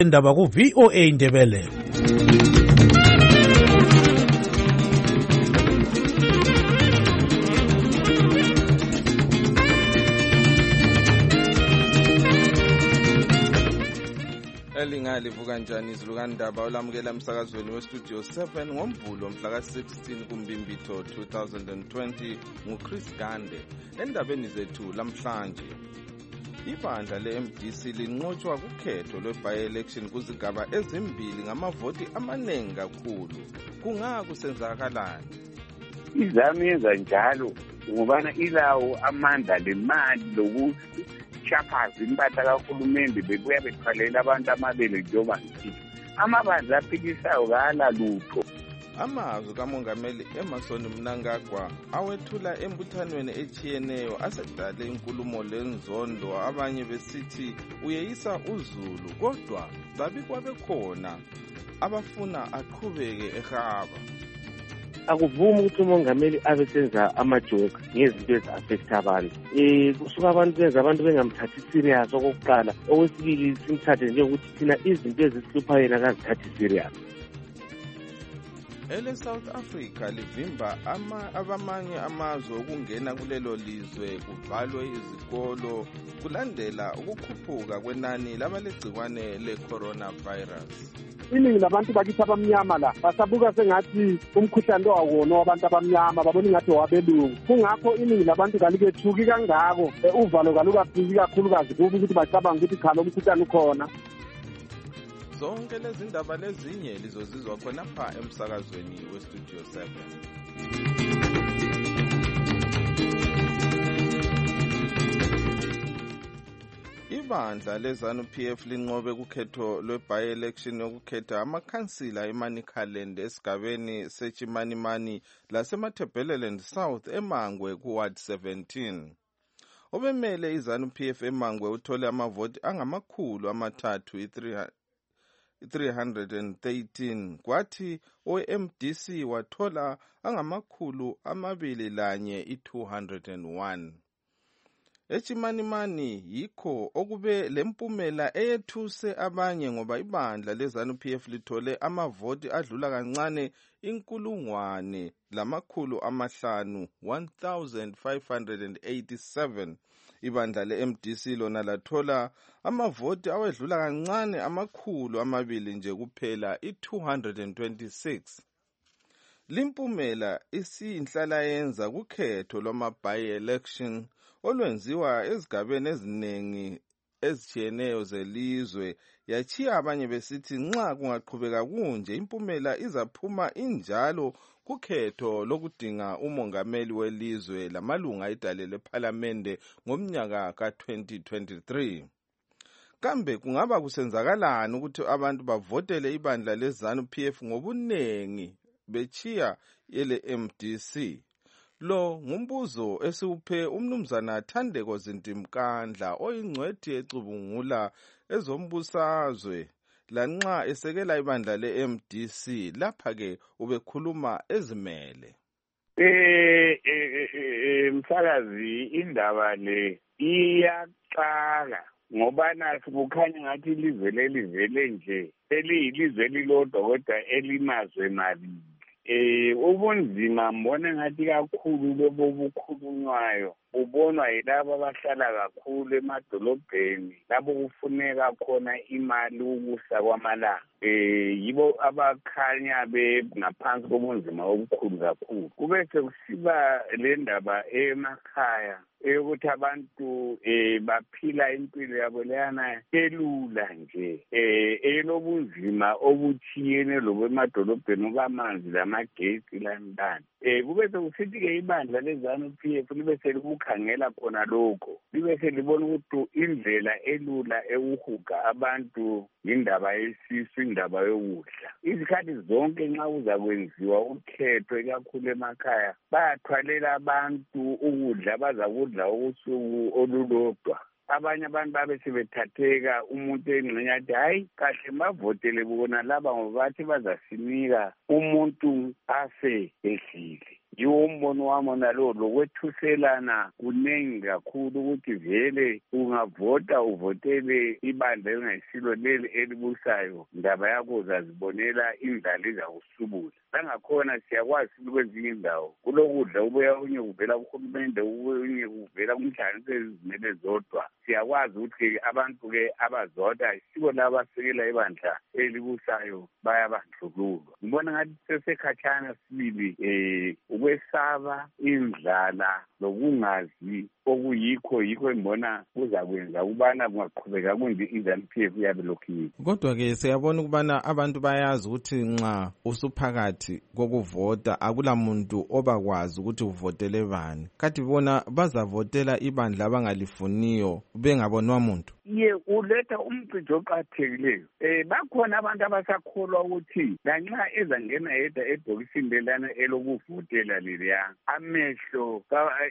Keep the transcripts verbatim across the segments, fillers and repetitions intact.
indaba ku V O A Indebele. Elingalivu kanjani izilukandaba olamukela emsakazweni westudio seven ngoMvulo mhla ka sixteen kuMbimbitho two thousand twenty nguChris Gande. Endabeni zethu lamhlanje, ibandla le-M D C linqotshwa kukhetho lwe-by-election kuzigaba ezimbili ngamavoti amaningi kakhulu. Kungakusenzakalani? Izami yenza njalo ngobana ilawo amandla lemali lokuthi shaphazi impahla kahulumende bebuya bethwalela abantu amabele njengoba ngithi amabandla aphikisayo kala lutho. Amazwi kaMongameli Emmerson Mnangagwa awethula embuthanweni echiyeneyo asedale inkulumo lenzondo, abanye besithi uyeyisa uzulu, kodwa babikwa bekhona abafuna aqhubeke ehaba. Akuvumi ukuthi umongameli abe senza amajoke ngezinto ezi-affect abantu. Eh kusuka abantu benza abantu bengamthathi serious okokuqala, okwesibili simthathe njengokuthi thina izinto ezihlupha yena akazithathi serious. Ele South Africa livimba ama abamanye amazwe okungena kulelo lizwe, kuvalwe izikolo kulandela ukukhuphuka kwenani labalegcikwane le-coronavirus. Iningi labantu bakithi abamnyama la basabuka sengathi umkhuhlane lo awona wabantu abamnyama, babona ingathi wabelungu. Kungakho iningi labantu kalikethuki kangako, uvalo kalukafiki kakhulukazi kuba ukuthi bacabanga ukuthi khala umkhuhlane ukhona. Zonke lezi ndaba lezinye lizozizwa khona pha emsakazweni westudio seven. Ibandla leZANU-P F linqobe kukhetho lwe-by-election yokukhetha amakhansila eManicaland esigabeni seChimanimani laseMatabeleland South eMangwe kuWard seventeen. Obemele iZANU-P F eMangwe uthole amavoti angamakhulu amathathu three hundred thirteen, kwathi o-M D C wathola angamakhulu amabili lanye i-two hundred one. Echimanimani yikho okube lempumela eyethuse abanye ngoba ibandla leZANU-P F lithole amavoti adlula kancane inkulungwane lamakhulu amahlanu one thousand five hundred eighty-seven. Ibandla le-M D C lona lathola amavoti awedlula kancane amakhulu amabili nje kuphela i-two hundred twenty-six. Limpumela isiyinhlala yenza kukhetho lwama-by-election olwenziwa ezigabeni eziningi ezichiyeneyo zelizwe, yachiya abanye besithi nxa kungaqhubeka kunje impumela izaphuma injalo kukhetho lokudinga umongameli welizwe lamalunga edale lephalamende ngomnyaka ka twenty twenty-three. Kambe kungaba kusenzakalani ukuthi abantu bavotele ibandla leZANU-P F ngobunengi bechiya yele M D C? Lo ngumbuzo esiwuphe umnumzana Thandeko Zintimkandla oyingcwethi ecubungula ezombusazwe lanxa esekela ibandla le-M D C. Lapha ke ubekhuluma ezimele. Eh eh msakazi, indaba le iyaqala ngoba nathi kukhanya ngathi ilizwe lelivele nje eliyilizwe elilodwa kodwa elimazwe mabili. Eh ubunzima mbone ngathi kakhulu lobo bukhulunywayo ubonwa yilabo abahlala kakhulu emadolobheni lapho kufuneka khona imali ukusa kwamalanga. Eh yibo abakhanya bengaphansi kobunzima obukhulu kakhulu. Kube sekusiba le ndaba emakhaya ukuthi abantu eh baphila impilo yabo leyana elula nje eh elobunzima obuthiyene lokwemadolobheni okamanzi lamagesi lantana. Eh kube sekusithi ke ibandla leZANU-P F libe selibukhangela khona lokho, libe selibona ukuthi indlela elula ewuhuga abantu indaba yesisu, indaba yokudla. Izikhathi zonke nxa uzakwenziwa ukhetho ekakhulu emakhaya bayathwalela abantu ukudla bazakudla usuku olulodwa. Abanye abantu babe sebethatheka umuntu engxenye athi hayi kahle mavotele bona laba ngoba bathi bazasinika umuntu afe ehlile. yiwo umbono wami nalo lokwethuselana kuningi kakhulu ukuthi vele ungavota uvotele ibandla elingayisilo leli elibusayo ndaba yakho uzazibonela indlala izakusubula. Langakhona siyakwazi kwezinye indawo kulokudla ubuya unye kuvela kuhulumende unye kuvela kumhlanganiso ezizimele zodwa. Siyakwazi ukuthi abantu-ke abazodwa isiko labasekela ibandla elibusayo bayabandlululwa. Ngibona ngathi sesekhatshana sibili um ukwesaba indlala lokungazi okuyikho yikho embona kuzakwenza ukubana kungaqhubeka kunje i-ZANU P F yabe lokhu yikho. Kodwa-ke siyabona ukubana abantu bayazi ukuthi nxa usuphakathi kokuvota akula muntu obakwazi ukuthi uvotele bani. Kathi bona bazavotela ibandla abangalifuniyo bengabonwa muntu. Ye uletha umcijo oqathekileyo. Eh bakhona abantu abasakholwa ukuthi lanxa ezangena yedwa ebhokisini lelana elokuvotela leliya amehlo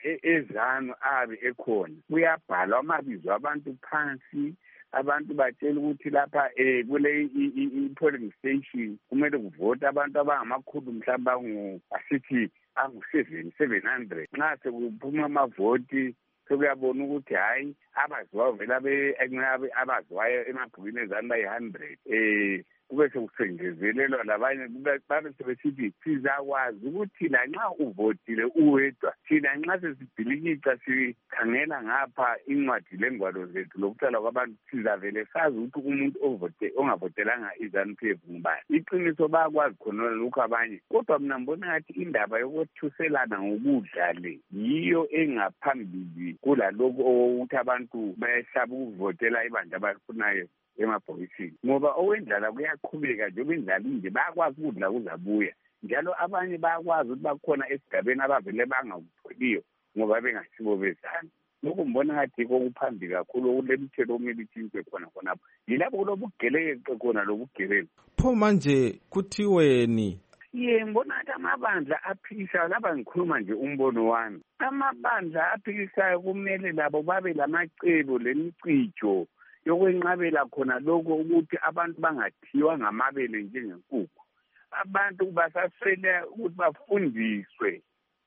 ezanu abe ekhona. Kuyabhalwa amabizo abantu phansi. Abantu batshela ukuthi lapha eh kule i-polling station kumele kuvota abantu abangamakhulu mhlawumbe angu asithi angu seven hundred. Nxa sekuphuma amavoti sekuyabona ukuthi hayi abaziwayo vele abaziwayo emabhukini ezanu bayi-hundred. Eh kube sekusengezelelwa labanye babe sebesithi sizakwazi ukuthi lanxa uvotile uwedwa thina nxa sesibhilikisa sikhangela ngapha incwadi lengwalo zethu lokuhlala kwabantu sizavele sazi ukuthi umuntu ovote ongavotelanga i-ZANU P F ngubani. Iqiniso bayakwazi khona lokhu abanye, kodwa mina mbona ngathi indaba yokwethuselana ngokudla le yiyo engaphambili kulalokhu okokuthi abantu bayesaba ukuvotela ibandla abafunayo emabhokisini, ngoba owendlala kuyaqhubeka njengoba indlala inje bayakwazi ukudla kuzabuya. Njalo abanye bayakwazi ukuthi bakhona esigabeni abavele bangakutholiyo ngoba bengasibo bezana. Lokhu mbona ngathi kokuphambili kakhulu okulemithelo okumele itshintshwe khona khonapho yilapho kulobugeleke khona lobugebengu. Pho manje kuthiweni? Ye ngibona ukuthi amabandla aphikisayo, lapha ngikhuluma nje umbono wami, amabandla aphikisayo kumele labo babe lamacebo lemicijo yokwenqabela khona lokho ukuthi abantu bangathiwa ngamabele njengenkukhu. Abantu basaswela ukuthi bafundiswe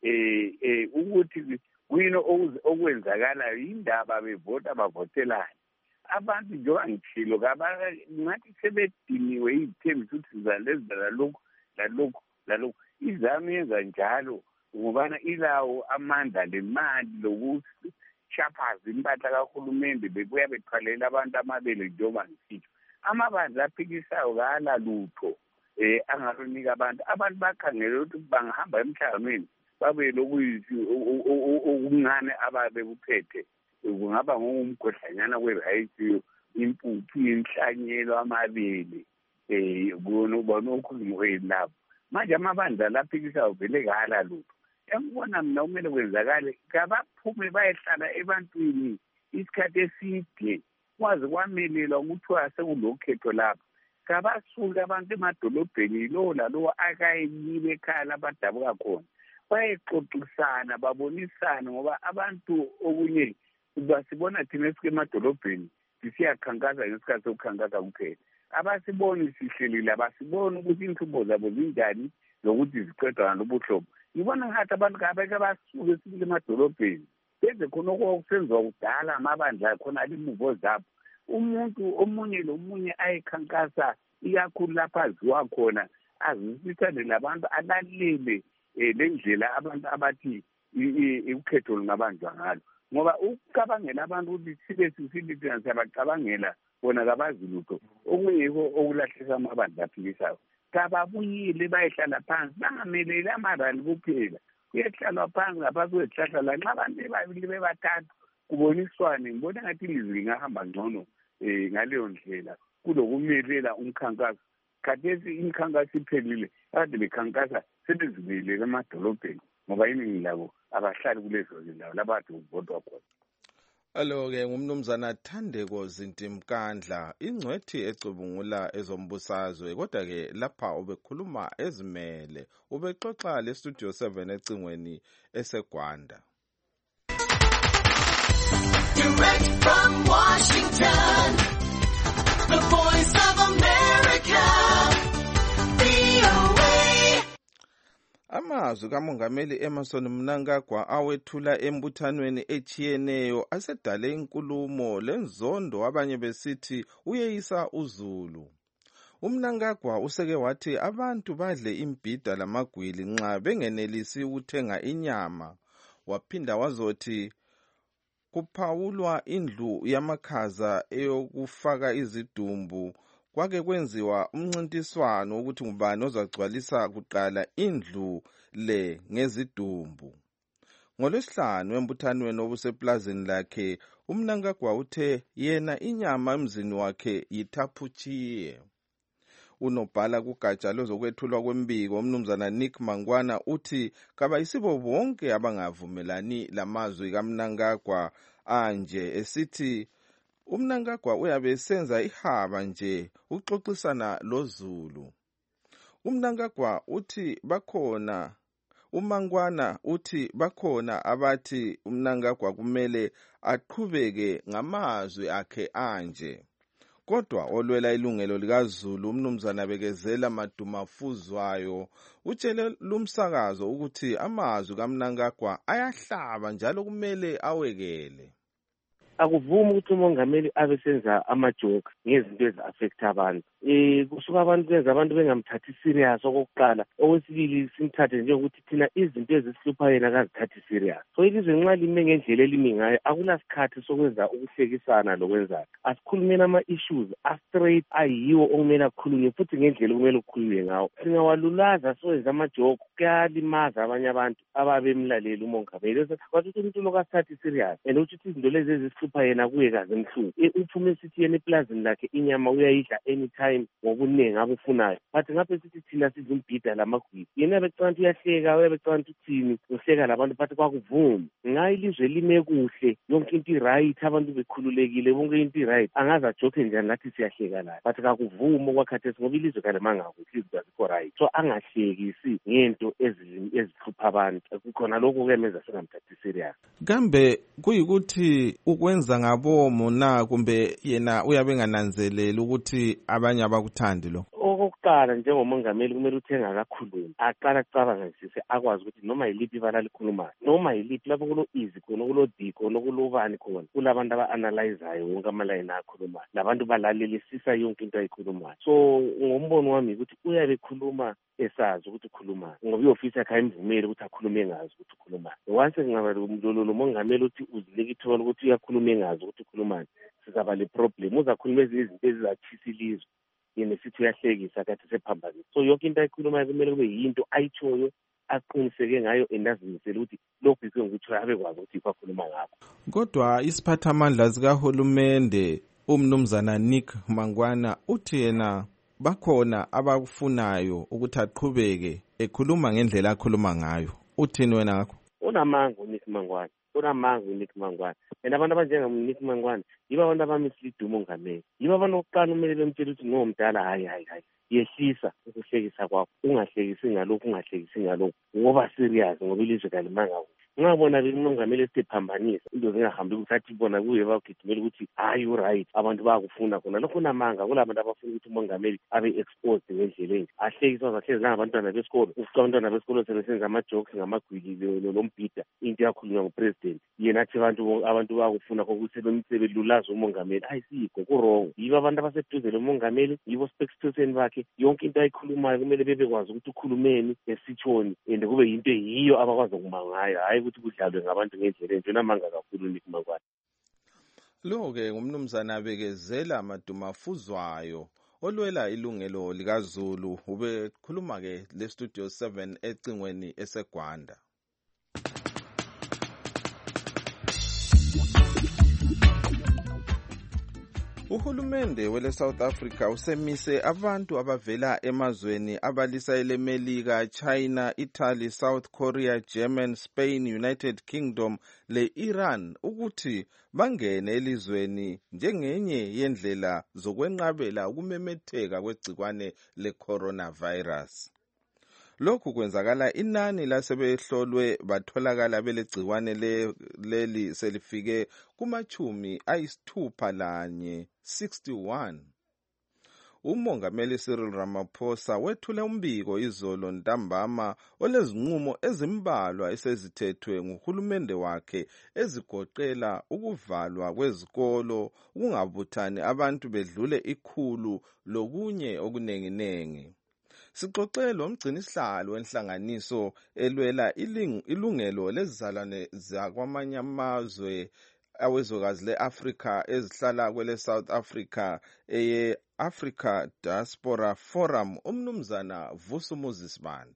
eh eh ukuthi kuyini okwenzakalayo indaba bevota bavotelane. Abantu njengoba ngithilo ngathi sebediniwe izithembiso ukuthi sizaleza lalokhu lalokhu lalokhu. iZANU yenza njalo ngobana ilawo amandla lemali lokuthi shaphaza impahla kahulumende bebuya bethwalela abantu amabele njengoba ngisitsho. Amabandla aphikisayo kala lutho eh angalunika abantu. Abantu bakhangela ukuthi bangahamba emhlanganweni babuye lokuyisi okuncane ababe kuphethe. Kungaba ngumgodlanyana kwe-rice, impuphu, inhlanyelo, amabele eh kuno ubona okhuluma lapho. Manje amabandla laphikisayo vele kala lutho. Engibona mina kumele kwenzakale kabaphume bayehlala ebantwini isikhathi eside kwazi kwamelelwa ukuthi wasekulokhetho lapho. Kabasuke abantu emadolobheni lo lalo akayibe ekhaya labadabuka khona bayexoxisana babonisana, ngoba abantu okunye basibona thina esike emadolobheni sisiyakhankasa ngesikhathi sokukhankasa kuphela. Abasiboni sihlelile, abasiboni ukuthi inhlubo zabo zinjani lokuthi ziqedwa ngalobuhlobo. Ngibona ngathi abantu kabeke basuke sibile emadolobheni benze khona okusenziwa kudala amabandla khona alimuvo zabo. Umuntu omunye lomunye ayekhankasa iyakhulu lapha aziwa khona azisithane labantu alalele lendlela abantu abathi ukhetho lungabanjwa ngalo, ngoba ukucabangela abantu ukuthi sibe sisithi siyabacabangela bona kabazi lutho okunye yiko okulahlisa amabandla aphikisayo. Kababuyile bayehlala phansi bangameleli amarali kuphela, kuyehlalwa phansi ngapha kwezihlahla lanxa abantu babili bebathathu kuboniswane. Ngibona ngathi ilizwi lingahamba ngcono um ngaleyo ndlela kulokumelela umkhankaso. Khathesi imikhankaso iphelile kade bekhankasa sebezibuyele emadolobheni ngoba iningi labo abahlali kulezo zindawo labathi kuvotwa khona. Alo-ke ngumnumzana Thandeko Zintimkandla, ingcwethi ecubungula ezombusazwe, kodwa-ke lapha ubekhuluma ezimele, ubexoxa le-Studio seven ecingweni eseGwanda. Direct from Washington, the voice of America, V O A. Ama amazwi kamongameli Emmerson Mnangagwa awethula embuthanweni echiyeneyo asedale inkulumo lenzondo abanye besithi uyeyisa uZulu. UMnangagwa useke wathi abantu badle imbhida lamagwili nxa bengenelisi ukuthenga inyama. Waphinda wazothi kuphawulwa indlu yamakhaza eyokufaka izidumbu kwake kwenziwa umncintiswano ukuthi ngubani ozagcwalisa kuqala indlu le ngezidumbu. NgoLwesihlanu embuthanweni obuseplazini lakhe uMnangagwa uthe yena inyama emzini wakhe yithaphuchiye. Unobhala kugatsha lozokwethulwa kwembiko umnumzana Nick Mangwana uthi kabayisibo bonke abangavumelani lamazwi kaMnangagwa anje esithi uMnangagwa uyabe esenza ihaba nje uxoxisana loZulu. uMnangagwa uthi bakhona uMangwana uthi bakhona abathi uMnangagwa kumele aqhubeke ngamazwi akhe anje. Kodwa olwela ilungelo likaZulu umnumzana Bekezela Madumafuzwayo utshele lumsakazo ukuthi amazwi kaMnangagwa ayahlaba njalo kumele awekele. Akuvumi ukuthi umongameli abe senza amajoke ngezinto ezi-affect abantu. Eh kusuka abantu benza abantu bengamthathi serious okokuqala. Okwesibili simthathe njengokuthi thina izinto ezisihlupha yena akazithathi serious. So ilizwe nxa lime ngendlela elimi ngayo akulasikhathi sokwenza ukuhlekisana lokwenzayo. Asikhulumeni ama-issues a-straight ayiwo okumele akhulunywe futhi ngendlela okumele ukukhulunywe ngawo. Singawalulaza sowenza amajoke kuyalimaza abanye abantu ababemlalela umongameli. Kwathi umuntu lokasithathi serious and uthi izinto lezi ezisihlupha yena kuye kaze emhlungu. Uphume esithi yena eplazini lakhe inyama uyayidla anytime ngobuningi abufunayo. But ngapha sithi thina sizimbhida lamagwili. Yena becanga uyahleka, uyabecanga uthini, uhleka labantu but kwakuvumi. Ngayi ilizwe lime kuhle, yonke into right, abantu bekhululekile, bonke into right. Angaza ajoke njani nathi siyahleka la. But kakuvumi okwakhathesi ngoba ilizwe kalemanga kuhle izinto azikho right. So angahlekisi ngento ezihlupha abantu. Kukhona lokho kuyamenza singamthathi serious. Kambe kuyikuthi ukwenza ngabomo na kumbe yena uyabe ngananzelela ukuthi abanye abakuthandi lo. Okokuqala njengomongameli kumele uthenga akakhulumi. Aqala kucabanga nje akwazi ukuthi noma yiliphi ibala likhulumayo, noma yiliphi lapho kulo easy khona kulo D khona kulo bani khona. Kulabantu aba-analyzayo wonke amalayini akhulumayo. Labantu balalelisisa yonke into ayikhulumayo. So ngombono wami ukuthi uyabe ekhuluma esazi ukuthi ukhuluma. Ngoba iofisi yakhe ayimvumeli ukuthi akhulume ngazi ukuthi ukhuluma. Once ngaba lo mongameli uthi uzinika ithola ukuthi uyakhuluma ngazi ukuthi ukhuluma. Sizaba le problem. Uzakhuluma izinto ezizachisa ilizwe. Yena sithi uyahlekisa kathi sephambanisa. So yonke into ayikhulumayo kumele kube yinto ayitshoyo aqiniseke ngayo endazimisela ukuthi lokhu yikho ngikuthi abekwazi ukuthi kwakhuluma ngakho. Kodwa isiphathamandla sikahulumende umnumzana Nick Mangwana uthi yena bakhona abakufunayo ukuthi aqhubeke ekhuluma ngendlela akhuluma ngayo. Uthini wena ngakho? Unamanga uNick Mangwana. Unamanga uNick Mangwana. And abantu abanjengoNick Mangwana yiba abantu abamisile umongameli. Yiba abantu oqala umele bemtshela ukuthi no mdala hayi hayi hayi. Yehlisa ukuhlekisa kwakho. Ungahlekisi ngalokho, ungahlekisi ngalokho. Ngoba serious ngoba ilizwe kalimanga kuhle. Ngabona umongameli esiphambanisa into zingahambi ukuthi athi bona kuye bagidimela ukuthi hayi u right abantu bayakufuna khona. Lokho namanga kulabantu abafuna ukuthi umongameli abe exposed ngendlela enje. Ahlekisa zahlezi ngabantwana besikolo. Ufuqa abantwana besikolo sebesenza ama-jokes ngamagwili lombhida into yakhulunywa ngupresident. Yena athi abantu abantu bayakufuna ukuthi sebelulaza umongameli. Ayisikho ku-wrong. Yibo abantu abaseduze lomongameli, yibo spokesperson bakhe. Yonke into ayikhulumayo kumele bebekwazi ukuthi ukhulumeni esithoni and kube yinto yiyo abakwazi ukumangayo. Hayi ukuthi kudlalwe ngabantu ngendlela enje. Namanga kakhulu uNick Mangwana. Lo-ke ngumnumzana Bekezela Madumafuzwayo olwela ilungelo likaZulu ubekhuluma-ke le Studio seven ecingweni eseGwanda. Uhulumende wele South Africa usemise abantu abavela emazweni abalisa elemelika, China, Italy, South Korea, German, Spain, United Kingdom le Iran ukuthi bangene elizweni njengenye yendlela zokwenqabela ukumemetheka kwegcikwane le-coronavirus. Lokhu kwenzakala inani lasebehlolwe batholakala belegcikwane leli selifike kumachumi ayisithupha lanye sixty-one. umongameli Cyril Ramaphosa wethule umbiko izolo ntambama olezinqumo ezimbalwa esezithethwe nguhulumende wakhe ezigoqela ukuvalwa kwezikolo, ukungabuthani abantu bedlule ikhulu lokunye okunenginengi. Sixoxe lo mgcinisihlalo wenhlanganiso elwela ilungelo lezizalwane zakwamanye amazwe awezwekazi le-Afrika ezihlala kwele South Africa eye Africa Diaspora Forum, umnumzana Vusumuzi Sibanda.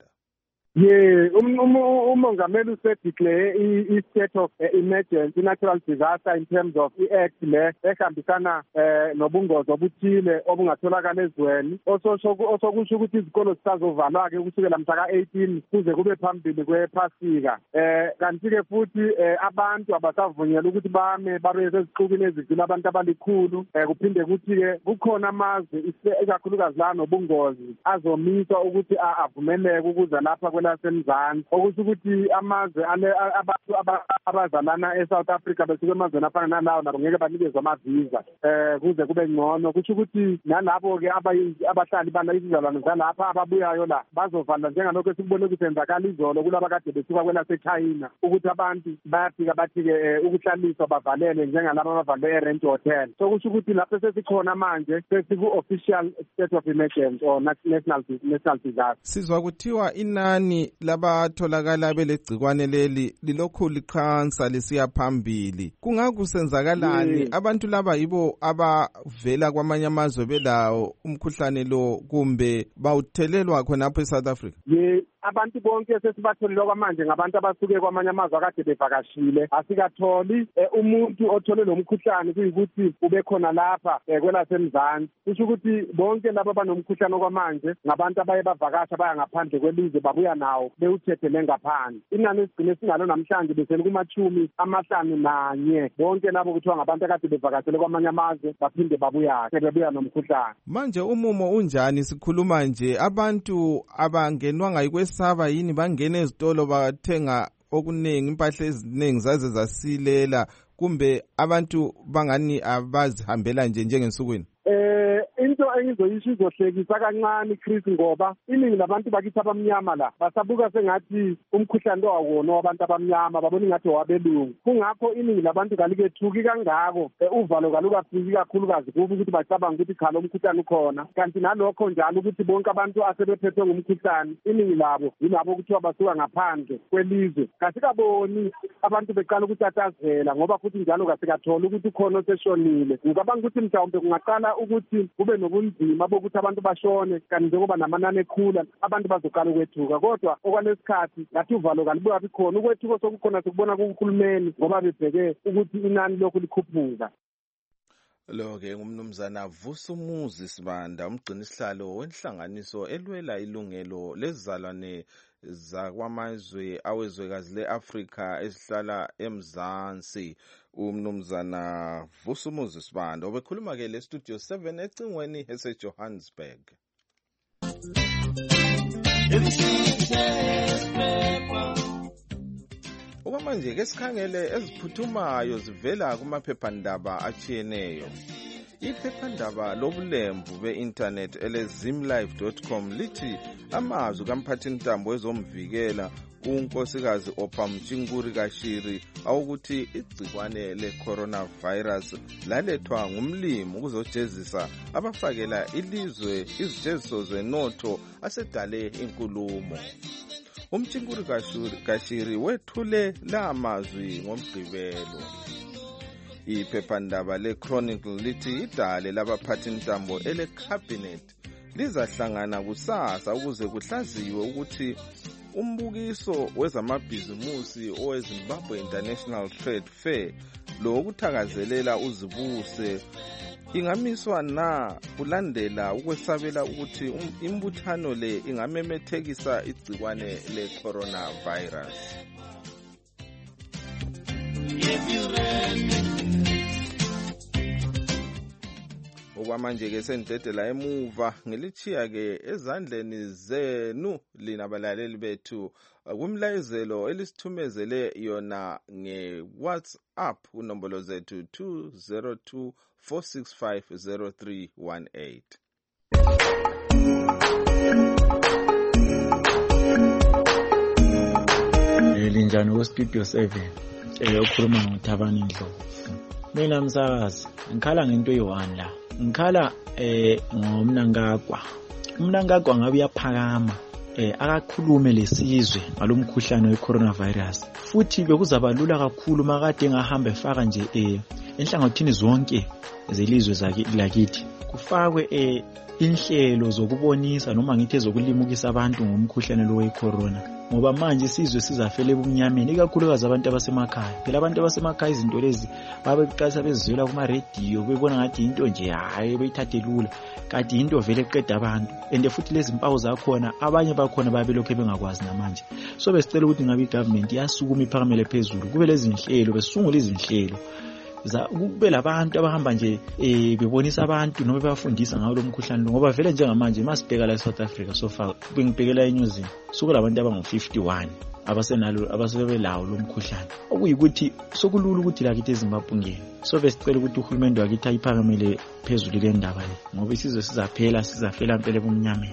Yeah, umongameli usedeclare i-state of emergency, natural disaster in terms of i-act le ehambisana nobungozi obuthile obungatholakala ezweni, osokusho ukuthi izikolo zisazovalwa-ke kusukela mhla ka-eighteen kuze kube phambili kwephasika. Eh kanti-ke futhi abantu abasavunyelwa ukuthi bame babe sezixukwini ezidlula abantu abalikhulu. Kuphinde kuthi-ke kukhona amazwe ikakhulukazi la nobungozi azomiswa ukuthi avumeleke ukuze lapha lasemzansi, okusho ukuthi amazwe abantu abazalana eSouth Africa besuke emazweni afana nalawo nabo ngeke banikezwe amaviza eh kuze kube ngcono. Kusho ukuthi nalabo-ke abahlali bana izizalwane zalapha ababuyayo la bazovala njengalokho esikubone ukuthi enzakala izolo kulaba kade besuka kwelaseChina, ukuthi abantu bayafika bathi-ke ukuhlaliswa bavalele njengalaba abavalwe e-Range Hotel. So kusho ukuthi lapho sesikhona manje sesiku-official state of emergency or national national disaster. Sizwa kuthiwa inani labatholakala belegcikwane leli lilokhu liqhansa lisiya phambili. Kungakusenzakalani? Yeah. Abantu laba yibo abavela kwamanye amazwe belawo umkhuhlane lo kumbe bawuthelelwa khonapho eSouth Africa? Yeah. Abantu bonke sesibatholile kwamanje ngabantu abasuke kwamanye amazwe akade bevakashile. Asikatholi umuntu othole lo mkhuhlane kuyikuthi ube khona lapha kwelasemzansi. Kusho ukuthi bonke laba banomkhuhlane kwamanje ngabantu abaye bavakasha baya ngaphandle kwelizwe babuya nawo bewuthethele ngaphandle. Inani esigcine singalo namhlanje besele kumachumi amahlanu nanye bonke labo kuthiwa ngabantu akade bevakashele kwamanye amazwe baphinde babuya bebuya nomkhuhlane. Manje umumo unjani? Sikhuluma nje abantu abangenwa ngayikwesi saba yini bangena ezitolo bathenga okuningi, impahla eziningi zaze zasilela, kumbe abantu bangani abazihambela nje njengensukwini? Eh into engizoyisho izohlekisa kancane Chris, ngoba iningi labantu bakithi abamnyama la basabuka sengathi umkhuhlane lo awona wabantu abamnyama, babona ingathi wabelungu. Kungakho iningi labantu kalikethuki kangako uvalo kalukafiki kakhulukazi kuba ukuthi bacabanga ukuthi cha lo mkhuhlane ukhona, kanti nalokho njalo ukuthi bonke abantu asebephethwe ngumkhuhlane iningi labo yilabo kuthiwa basuka ngaphandle kwelizwe. Kasikaboni abantu beqala ukutatazela ngoba futhi njalo kasikathola ukuthi ukhona oseshonile. Ngicabanga ukuthi mhlawumbe kungaqala ukuthi kube nobunzima bokuthi abantu bashone, kanti njengoba namanani ekhula abantu bazoqala ukwethuka. Kodwa okwalesikhathi ngathi uvalo kalibuya bikhona, ukwethuka sokukhona sikubona kuhulumeni ngoba bebheke ukuthi inani lokhu likhuphuka. Lo-ke ngumnumzana Vusumuzi Sibanda, umgcinisihlalo wenhlanganiso elwela ilungelo lezizalwane zakwamazwe awezwekazi le-Afrika esihlala emzansi. Umnumzana Vusumuzi Sibanda obekhuluma-ke le studio seven ecingweni eseJohannesburg. Okwamanje ke sikhangele eziphuthumayo zivela kumaphephandaba atshiyeneyo. Iphephandaba lobulembu be-internet ele zimlive dot com lithi amazwi kamphathintambo wezomvikela unkosikazi Ophamtshinguri Kashiri awukuthi igcikwane le-coronavirus lalethwa ngumlimi ukuzojezisa abafakela ilizwe izijeziso zenotho asedale inkulumo. Umtshinguri Kashiri wethule la mazwi ngomgqibelo. Iphephandaba le-Chronicle lithi idale labaphathintambo ele-cabinet lizahlangana kusasa ukuze kuhlaziwe ukuthi umbukiso wezamabhizimusi oweZimbabwe International Trade Fair lo ukuthakazelela uzibuse ingamiswa na kulandela ukwesabela ukuthi imbuthano le ingamemethekisa igcikwane le-coronavirus. Okwamanje-ke sendedela emuva ngilichiya-ke ezandleni zenu lina balaleli bethu kumlayezelo elisithumezele yona nge-WhatsApp unombolo zethu two zero two four six five zero three one eight. Linjani ku Studio seven eyokhuluma ngoThabani Ndlovu. Mina msakazi ngikhala ngento eyi-one la. Ngikhala eh ngomnankagwa. Umnankagwa ngabe uyaphakama eh akakhulume lesizwe ngalomkhuhlane we-coronavirus. Futhi bekuzaba lula kakhulu makade engahamba efaka nje eh enhlangothini zonke zelizwe lakithi. Kufakwe eh inhlelo zokubonisa noma ngithi zokulimukisa abantu ngomkhuhlane lo we-corona. Ngoba manje isizwe sizafela ebumnyameni ikakhulukazi abantu abasemakhaya. Phela abantu abasemakhaya izinto lezi babeqasa bezizwela kuma radio bebona ngathi into nje hayi beyithathe lula. Kanti into vele eqeda abantu. Ende futhi lezi impawu zakhona abanye bakhona babelokho bengakwazi namanje. So besicela ukuthi ngabe igovernment yasukuma iphakamele phezulu kube lezi inhlelo besungula izinhlelo za kube labantu abahamba nje eh bebonisa abantu noma bebafundisa ngawo lo mkhuhlane ngoba vele njengamanje masibheka la eSouth Africa so far bengibhekela eNewzini sukula abantu abangu fifty-one abasenalo abasebelawo lo mkhuhlane okuyikuthi sokulula ukuthi la kithi eZimbabwe ngene. So besicela ukuthi uhulumende wakithi ayiphakamele phezulu le ndaba le ngoba isizwe sizaphela sizafela impela ebumnyameni.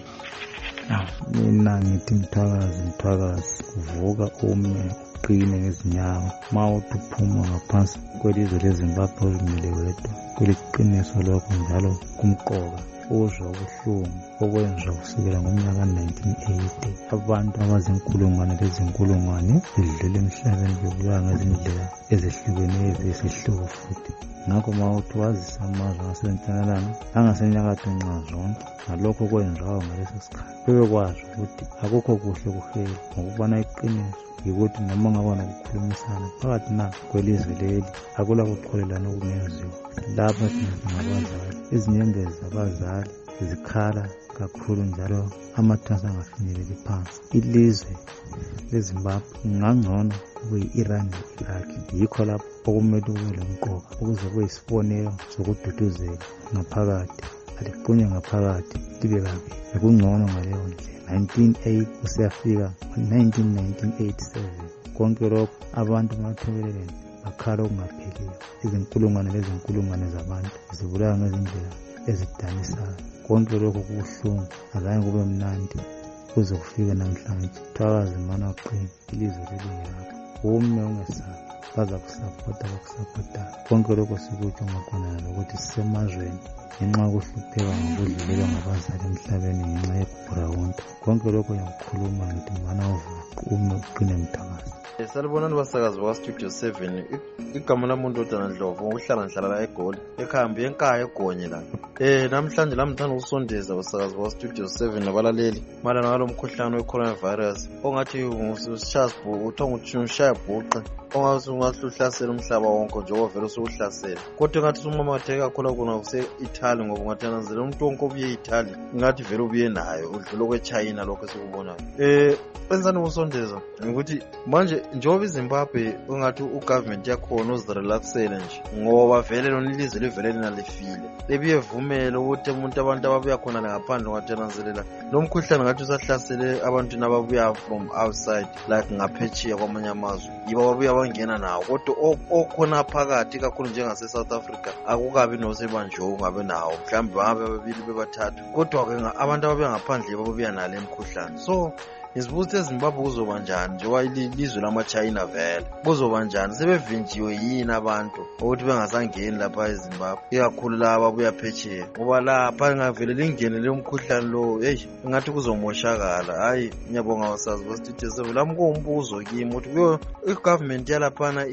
Ah, mina ngithi Mthakazi Mthakazi vuka ume uqine ngezinyawo mawuthi uphuma ngaphansi kwelizwe leZimbabwe uzimile wedwa kuliqiniso lokho njalo kumqoka uzwa ubuhlungu okwenzwa kusukela ngomnyaka nineteen eighty. Abantu abazinkulungwane lezinkulungwane zidlule emhlabeni bebulawa ngezindlela ezehlukeneyo ezesihluko futhi. Ngakho mawuthi wazisa amazwe asentshonalanga angasenyakatho nxa zonke ngalokho kwenziwayo ngaleso sikhathi bebekwazi ukuthi akukho kuhle kuphela ngokubana iqiniso yikuthi noma ngabona ukukhulumisana phakathi na kwelizwe leli akula kuqholelana okungenziwa. Lapha singabazali izinyembezi zabazali zikhala kakhulu njalo amathasa angafinyeleli phansi. Ilizwe leZimbabwe ngangcono kuyi-Iran ne-Iraq. Yikho lapho okumele kube lomqoka ukuze kube isibonelo sokududuzela ngaphakathi aliqunye ngaphakathi libe kabi bekungcono ngaleyo ndlela. nineteen eighty kusiyafika nineteen nineteen eighty-seven konke lokho abantu bathobelelene bakhala okungapheliyo. Izinkulungwane lezinkulungwane zabantu zibulawa ngezindlela ezidanisayo. Konke lokho kubuhlungu azange kube mnandi kuze kufike namhlanje. Thakazi mana uqine ilizwe leliyakho ume ungesabi baza kusapota bakusapota. Konke lokho sikutsho ngakhona lokuthi sisemazweni ngenxa yokuhlupheka ngokudlulelwa ngabazali emhlabeni ngenxa yebhurawunta. Konke lokho yakukhuluma ngithi mana ume uqine Mthakazi. Salibonani basakazi baka Studio seven. Igama lamuntu uDana Ndlovu uhlala ngihlala la eGoli ekhaya enkaya eGonye la. Eh namhlanje lamthanda ukusondeza basakazi baka Studio seven nabalaleli malana ngalo mkhuhlane we-coronavirus ongathi usishasbu uthonga ushaya bhuqe ongathi ungahluhlasela umhlaba wonke nje ovela usuhlasela. Kodwa ngathi umamatheke kakhulu kuna kuse Italy ngoba ngathi nanzela umuntu wonke obuye Italy ngathi vele ubuye nayo udlula kweChina lokho sikubonayo. Eh benzani ukusondeza ukuthi manje njengoba iZimbabwe ungathi ugovernment yakhona uzirelaxele nje ngoba vele lona ilizwe livele linalifile lebiye vumela ukuthi umuntu abantu ababuya khona ngaphandle ngatshananzelela lo mkhuhlane ngathi usahlasele abantu nababuya from outside like ngaphetshiya kwamanye amazwe yiba babuya bangena nawo kodwa okhona phakathi kakhulu njengase South Africa akukabi nosebanjwe ungabe nawo mhlawumbe babe babili bebathathu kodwa ke abantu ababuya ngaphandle babuya nale mkhuhlane. So isibuthi eZimbabwe kuzoba njani njengoba ilizwe lama-China vele kuzoba njani sebevinjiwe yini abantu ukuthi bengasangeni lapha eZimbabwe ikakhulu laba ababuya phetsheya ngoba lapha ngavele lingene le mkhuhlane lo hey ngathi kuzomoshakala. Hayi ngiyabonga basazi ba-Studio seven lami kuwumbuzo kimi ukuthi kuyo igovernment yalaphana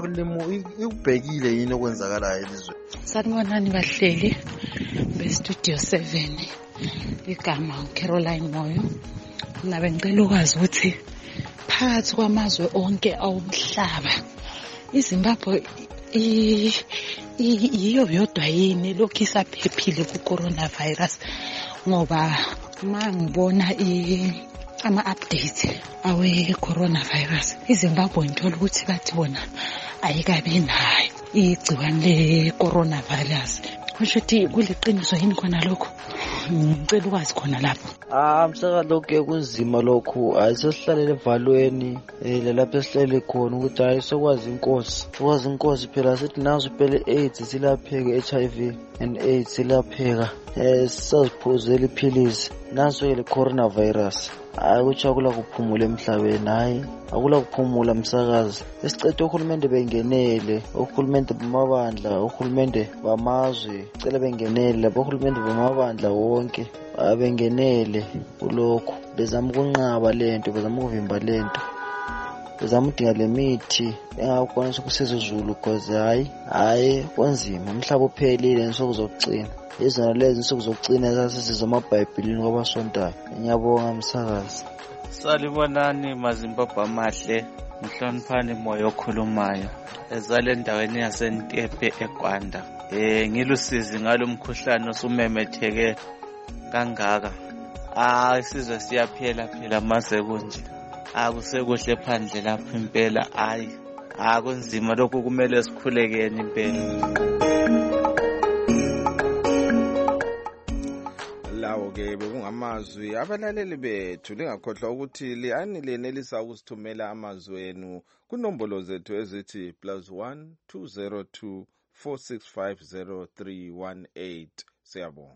ikubhekile yini okwenzakalayo elizweni. Sanibonani bahleli be-Studio seven igama uCaroline Moyo. Nabe ngicela ukwazi ukuthi phakathi kwamazwe onke awomhlaba iZimbabwe iyo yodwa yini lokhu isaphephile ku-coronavirus ngoba mangibona ama-update awe-coronavirus iZimbabwe ngithola ukuthi bathi bona ayikabi nayo igciwane le-coronavirus. Kusho ukuthi kuliqiniso yini khona lokho? ngicela ukwazi khona lapho. Ah msaka lokho kunzima lokho ayisihlalele evalweni eh lapho esihlele khona ukuthi hayi sokwazi inkosi sokwazi inkosi phela sithi nazo phela AIDS silapheka H I V and AIDS silapheka eh sisaziphuzela iphilisi naso le coronavirus akuthi akula kuphumula emhlabeni hayi akula kuphumula msakazi esicethe uhulumende bengenele uhulumende bamabandla uhulumende bamazwe cela bengenele labo uhulumende bamabandla wonke abengenele kulokho bezama ukunqaba lento bezama ukuvimba lento bezama udinga lemithi engakwanisa ukusiza uZulu cause hayi hayi konzima umhlaba uphelile nsokuzokucina izona lezi insuku zokucina zasisiza amabhayibhelini kwabasontayo ngiyabonga msakazi. Salibonani mazimbabwe amahle mhloniphani moyo okhulumayo ezale endaweni yaseNtepe eGwanda eh ngilusizi ngalomkhuhlane osumemetheke kangaka ah isizwe siyaphela phela mase kunje akusekuhle phandle lapha impela hayi akunzima lokho kumele sikhulekeni impela. Lawo ke bekungamazwi abalaleli bethu lingakhohlwa ukuthi liani lenelisa ukusithumela amazwi enu kunombolo zethu ezithi plus one two zero two four six five zero three one eight. Siyabonga.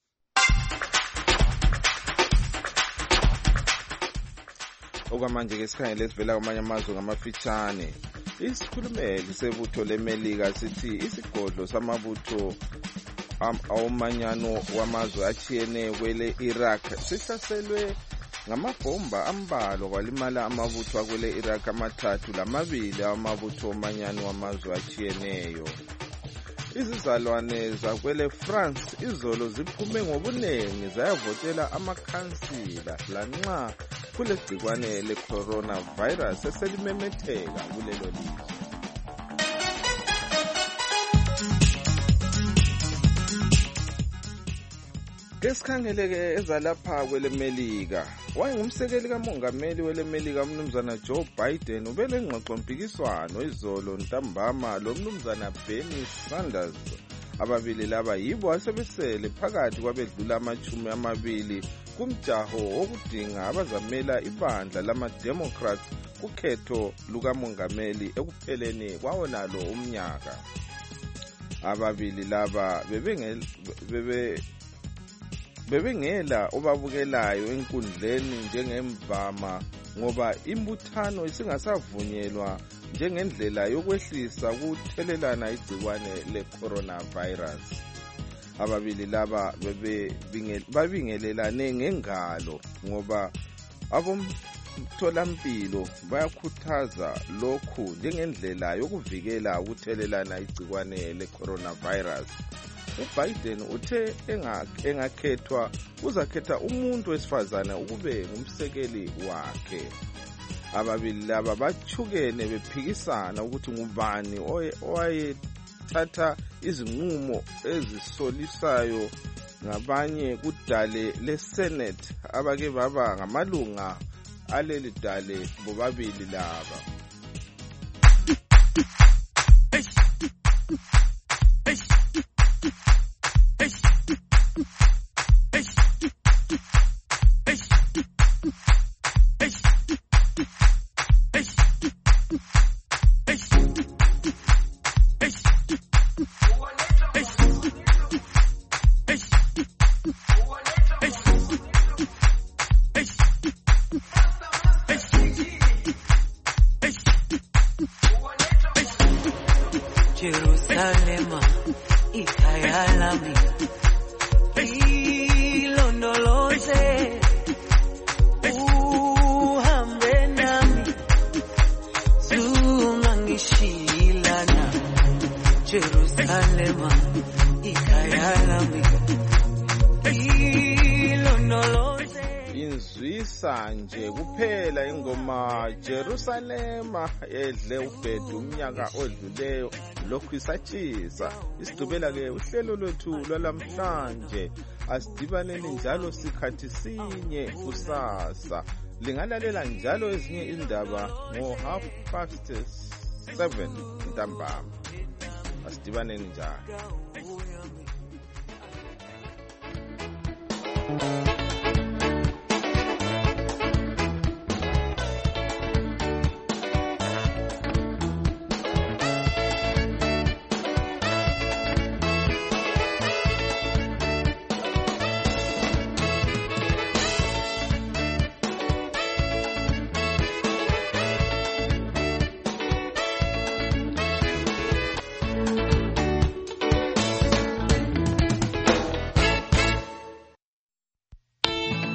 Okwamanje ke sikhangele esivela kwamanye amazwe ngamafitshane. Isikhulumeli sebutho leMelika sithi isigodlo samabutho awomanyano wamazwe achiyene kwele Iraq sihlaselwe ngamabhomba ambalwa kwalimala amabutho akwele Iraq amathathu lamabili amabutho omanyano wamazwe achiyeneyo. Izizalwane zakwele France izolo ziphume ngobunengi zayavotela amakhansila lanxa kulegcikwane le-coronavirus eselimemetheka kulelo lizwe. Kesikhangeleke ezalapha kwele Melika wayengumsekeli kamongameli wele Melika umnumzana Joe Biden ubele ngxoxo mpikiswano izolo ntambama lo mnumzana Bernie Sanders ababili laba yibo asebesele phakathi kwabedlula amachumi amabili kumjaho wokudinga abazamela ibandla lama-Democrats kukhetho lukamongameli ekupheleni kwawonalo umnyaka. Ababili laba bebengel bebe bebengela obabukelayo enkundleni njengemvama ngoba imbuthano isingasavunyelwa njengendlela yokwehlisa ukuthelelana igcikwane le-coronavirus. Ababili laba babingelelane ngengalo ngoba abomtholampilo bayakhuthaza lokhu njengendlela yokuvikela ukuthelelana igcikwane le-coronavirus. uBiden uthe engakhethwa uzakhetha umuntu wesifazane ukube ngumsekeli wakhe. Ababili laba bachukene bephikisana ukuthi ngubani owayethatha izinqumo ezisolisayo ngabanye kudale leSenate abake baba ngamalunga aleli dale bobabili laba. Jerusalema ikhaya lami ilondoloze uhambe nami zungangishilana Jerusalema ikhaya lami ilondoloze. Inzwisa nje kuphela ingoma Jerusalema edle ubhedu umnyaka odluleyo lokhu isatshisa. Isidubela ke uhlelo lwethu lwalamhlanje asidibaneni njalo sikhathi sinye kusasa. Lingalalela njalo ezinye indaba ngo half past seven ntambama. Asidibaneni njalo. Bye.